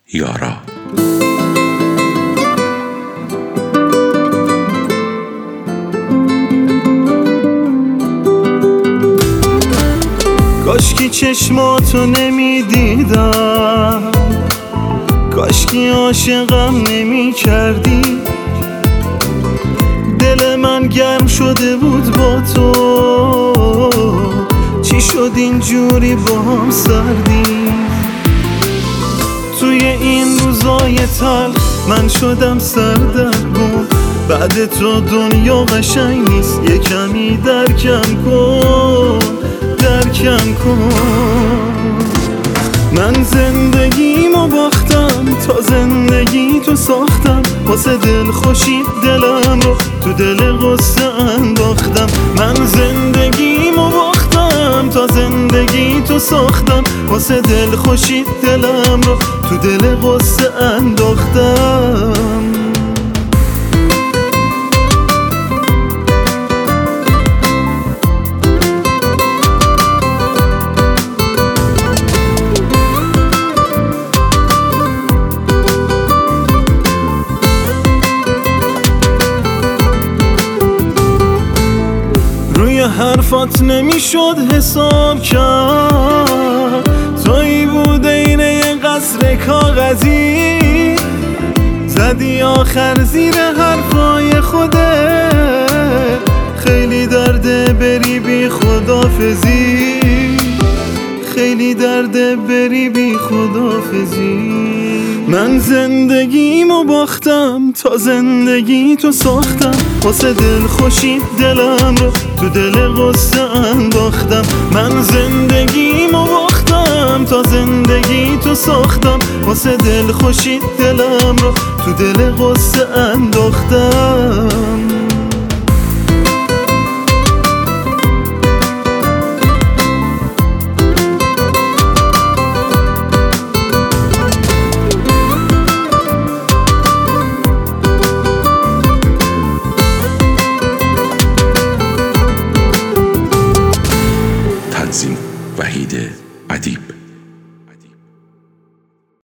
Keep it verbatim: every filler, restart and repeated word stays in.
یارا. کاشکی چشماتو نمیدیدم، کاشکی عاشقم نمی کردی. دل من گرم شده بود با تو، چی شد اینجوری با هم سردی؟ توی این روزای تلخ من شدم سردرگم، بعد تو دنیا قشنگ نیست، یه کمی درکم کن، درکم کن. من زندگیمو باختم تا زندگی تو ساختم، واسه دل خوشی دلم رو تو دل غصه انداختم. من زندگیمو باختم تا زندگی تو ساختم، واسه دل خوشی دلم رو تو دل غصه انداختم. حرفات نمیشد حساب کرد، تویی بوده اینه یه قصر کاغذی، زدی آخر زیر حرفای خودت، خیلی درده بری بی خدافزی، خیلی درده بری بی خدافزی. من زندگیمو باختم تا زندگی تو ساختم، واسه دل خوشی دلم رو تو دل غصه انداختم. من زندگیمو باختم تا زندگی تو ساختم، واسه دل خوشی دلم رو تو دل غصه انداختم. وحید ادیب.